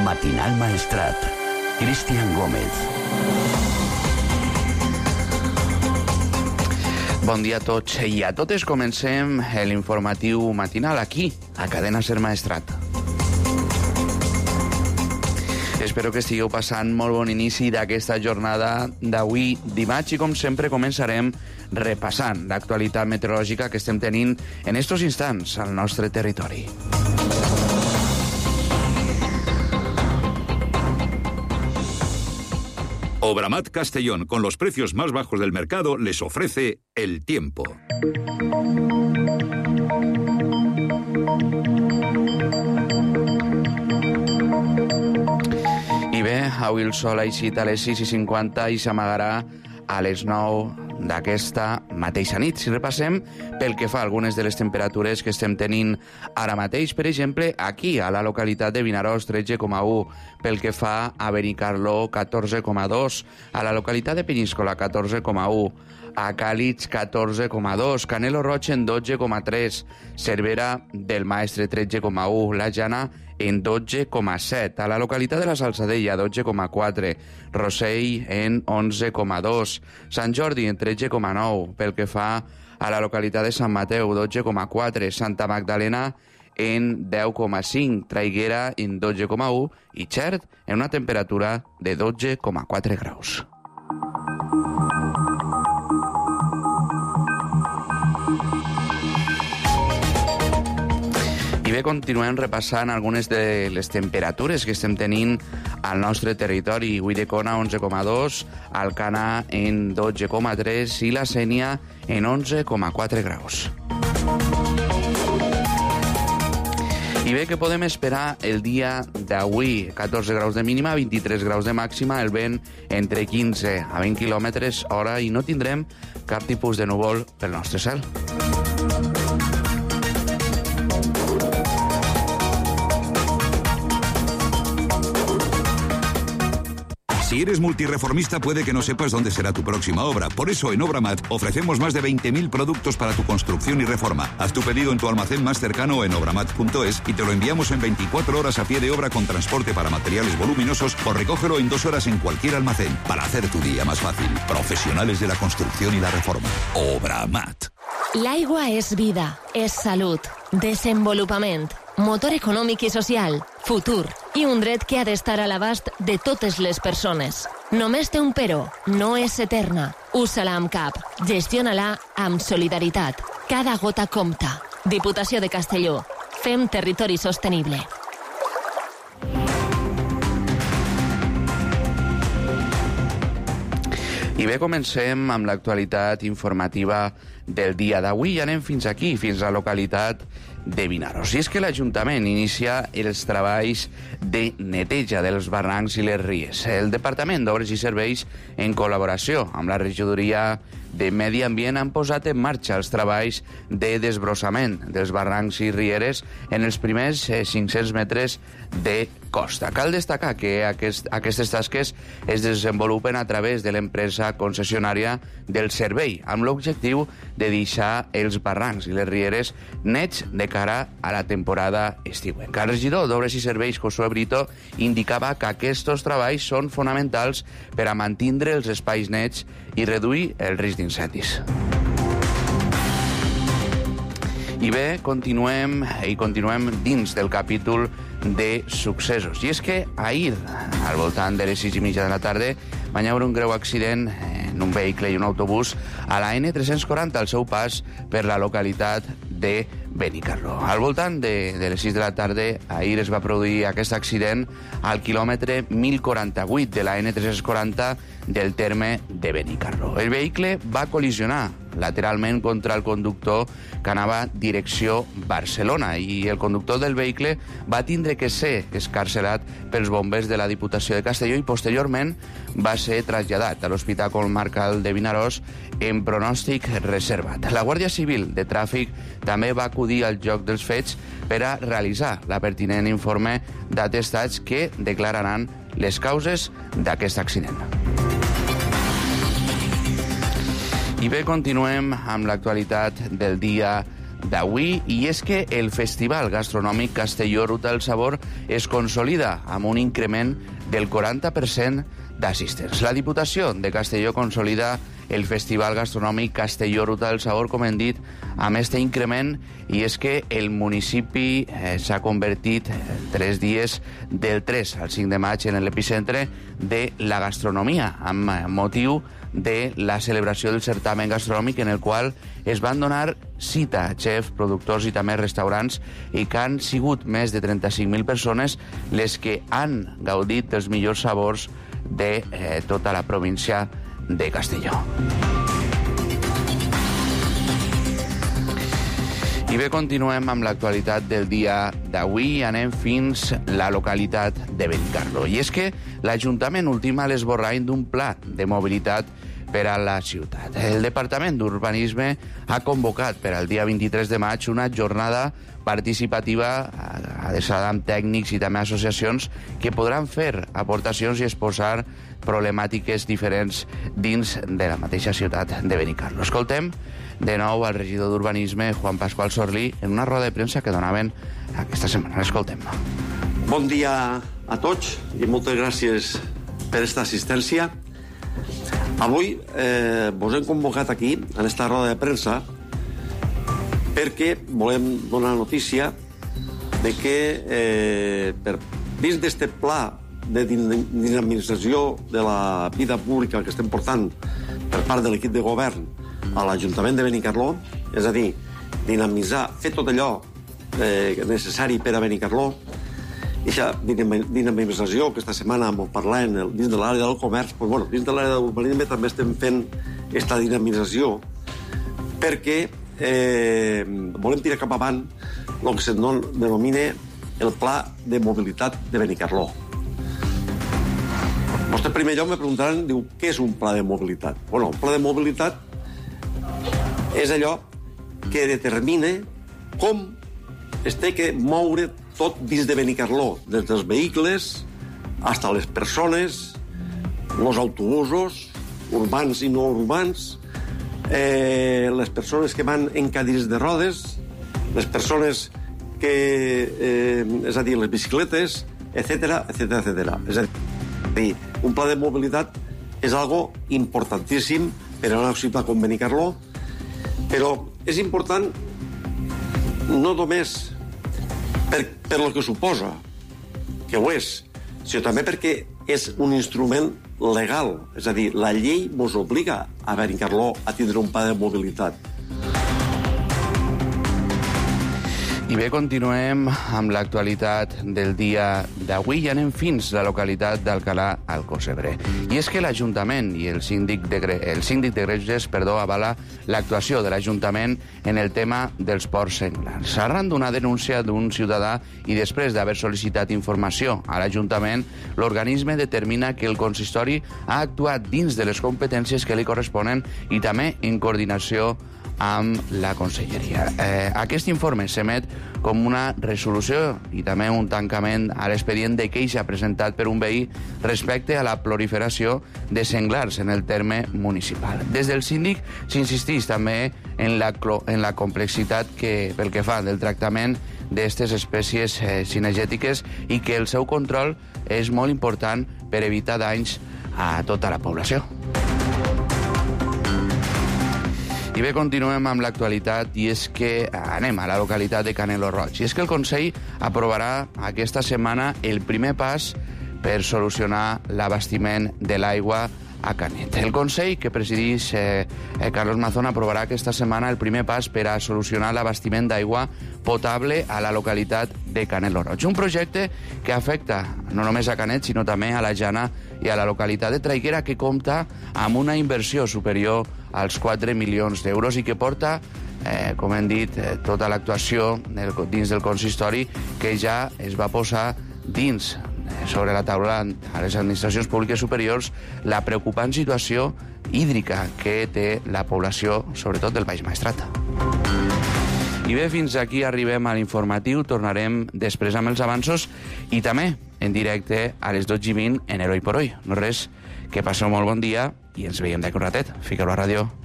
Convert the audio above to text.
Matinal Maestrat. Cristian Gómez. Bon dia a tots i a totes. Comencem l'informatiu matinal aquí, a Cadena Ser Maestrat. Espero que estigueu passant molt bon inici d'aquesta jornada d'avui dimarts i, com sempre, començarem repassant l'actualitat meteorològica que estem tenint en estos instants al nostre territori. Obramat Castellón, con los precios más bajos del mercado, les ofrece el tiempo. I bé, avui el sol ha eixit a les 6:50 i s'amagarà a les 9 d'aquesta mateixa nit. Si repassem pel que fa a algunes de les temperatures que estem tenint ara mateix, per exemple, aquí, a la localitat de Vinaròs, 13,1, pel que fa a Benicarló, 14,2, a la localitat de Peníscola, 14,1, a Càlix, 14,2, Canelo Roig en 12,3, Cervera del Maestre, 13,1, La Jana en 12,7, a la localitat de la Salzadella, 12,4, Rossell en 11,2, Sant Jordi en 13,9, pel que fa a la localitat de Sant Mateu, 12,4, Santa Magdalena en 10,5, Traiguera en 12,1 i Xert en una temperatura de 12,4 graus. I bé, continuem repassant algunes de les temperatures que estem tenint al nostre territori. Ulldecona, 11,2, Alcanar en 12,3 i la Sénia en 11,4 graus. I bé, què podem esperar el dia d'avui? 14 graus de mínima, 23 graus de màxima, el vent entre 15 a 20 quilòmetres hora i no tindrem cap tipus de núvol pel nostre cel. Si eres multireformista, puede que no sepas dónde será tu próxima obra. Por eso, en Obramat ofrecemos más de 20.000 productos para tu construcción y reforma. Haz tu pedido en tu almacén más cercano en obramat.es y te lo enviamos en 24 horas a pie de obra con transporte para materiales voluminosos o recógelo en 2 horas en cualquier almacén para hacer tu día más fácil. Profesionales de la construcción y la reforma. Obramat. L'aigua és vida, és salut, desenvolupament, motor econòmic i social, futur i un dret que ha d'estar a l'abast de totes les persones. Només té un però, no és eterna. Usa-la amb cap, gestiona-la amb solidaritat. Cada gota compta. Diputació de Castelló. Fem territori sostenible. I bé, comencem amb l'actualitat informativa del dia d'avui i anem fins aquí, fins a la localitat de Vinaròs. I és que l'Ajuntament inicia els treballs de neteja dels barrancs i les ries. El Departament d'Obres i Serveis, en col·laboració amb la Regidoria de Medi Ambient, han posat en marxa els treballs de desbrossament dels barrancs i rieres en els primers 500 metres de costa. Cal destacar que aquestes tasques es desenvolupen a través de l'empresa concessionària del servei, amb l'objectiu de deixar els barrancs i les rieres nets de cara a la temporada estiuenca. El regidor d'Obres i Serveis, Josué Brito, indicava que aquests treballs són fonamentals per a mantindre els espais nets i reduir el risc d'incendis. I bé, continuem dins del capítol de successos. I és que ahir, al voltant de les 6:30 de la tarda, va haver un greu accident en un vehicle i un autobús a la N340 al seu pas per la localitat de Benicarló. Al voltant de les 6 de la tarda, ahir es va produir aquest accident al quilòmetre 1048 de la N340 del terme de Benicarló. El vehicle va col·lisionar lateralment contra el conductor que anava direcció Barcelona i el conductor del vehicle va tindre que ser escarcerat pels bombers de la Diputació de Castelló i posteriorment va ser traslladat a l'Hospital Comarcal de Vinaròs en pronòstic reservat. La Guàrdia Civil de Tràfic també va acudir al lloc dels fets per a realitzar la pertinent informe d'atestats que declararan les causes d'aquest accident. I bé, continuem amb l'actualitat del dia d'avui, i és que el Festival Gastronòmic Castelló Ruta del Sabor es consolida amb un increment del 40% d'assistents. La Diputació de Castelló consolida el Festival Gastronòmic Castelló Ruta del Sabor, com hem dit, amb este increment, i és que el municipi s'ha convertit 3 dies del 3 al 5 de maig en l'epicentre de la gastronomia, amb motiu de la celebració del certamen gastronòmic en el qual es van donar cita a xefs, productors i també restaurants, i que han sigut més de 35.000 persones les que han gaudit dels millors sabors de tota la província de Castelló. I bé, continuem amb l'actualitat del dia d'avui i anem fins a la localitat de Benicarló. I és que l'Ajuntament ultima l'esborrany d'un pla de mobilitat per a la ciutat. El Departament d'Urbanisme ha convocat per al dia 23 de maig una jornada participativa adreçada amb tècnics i també associacions que podran fer aportacions i exposar problemàtiques diferents dins de la mateixa ciutat de Benicarló. Escoltem de nou al regidor d'Urbanisme, Juan Pascual Sorlí, en una roda de premsa que donaven aquesta setmana. Escoltem. Bon dia a tots i moltes gràcies per aquesta assistència. Avui vos hem convocat aquí, en esta roda de premsa, perquè volem donar notícia de que dins d'este pla de dinamització de la vida pública que estem portant per part de l'equip de govern a l'Ajuntament de Benicarló, és a dir, dinamitzar, fer tot allò necessari per a Benicarló, aquesta dinamització que aquesta setmana parlem dins de l'àrea del comerç, dins de l'àrea de l'urbanisme també estem fent aquesta dinamització perquè volem tirar cap avant el que se denomina el Pla de Mobilitat de Benicarló. Vostè, en primer lloc, me preguntaran, diu, què és un pla de mobilitat? Un pla de mobilitat és allò que determina com es té que moure tot dins de Benicarló, des dels vehicles fins a les persones, els autobusos, urbans i no urbans, les persones que van en cadires de rodes, les persones que, és a dir, les bicicletes, etc. És a dir, un pla de mobilitat és algo importantíssim per a una ciutat com Benicarló, però és important no només per lo que suposa, que ho és, sinó també perquè és un instrument legal. És a dir, la llei ens obliga a Benicarló a tindre un pla de mobilitat. I bé, continuem amb l'actualitat del dia d'avui i anem fins a la localitat d'Alcalà al Cosebre. I és que l'Ajuntament i el síndic de Greuges avala l'actuació de l'Ajuntament en el tema dels porcs senglars. Arran d'una denúncia d'un ciutadà i després d'haver sol·licitat informació a l'Ajuntament, l'organisme determina que el consistori ha actuat dins de les competències que li corresponen i també en coordinació amb la Conselleria. Aquest informe s'emet com una resolució i també un tancament a l'expedient de queixa presentat per un veí respecte a la proliferació de senglars en el terme municipal. Des del síndic s'insisteix també en la complexitat pel que fa del tractament d'aquestes espècies cinegètiques i que el seu control és molt important per evitar danys a tota la població. I bé, continuem amb l'actualitat i és que anem a la localitat de Canelo Roig. I és que el Consell aprovarà aquesta setmana el primer pas per solucionar l'abastiment de l'aigua a Canet. El Consell, que presideix Carlos Mazón, aprovarà aquesta setmana el primer pas per a solucionar l'abastiment d'aigua potable a la localitat de Canelo Roig. Un projecte que afecta no només a Canet, sinó també a la Jana i a la localitat de Traiguera, que compta amb una inversió superior als 4 milions d'euros i que porta, com hem dit, tota l'actuació dins del consistori que ja es va posar dins sobre la taula a les administracions públiques superiors la preocupant situació hídrica que té la població, sobretot del Baix Maestrat. I bé, fins aquí arribem a l'informatiu. Tornarem després amb els avanços i també en directe a les 12:20 en Heroi por Hoy. No res, que passeu molt bon dia i ens veiem d'aquí un ratet. Fiqueu a la ràdio.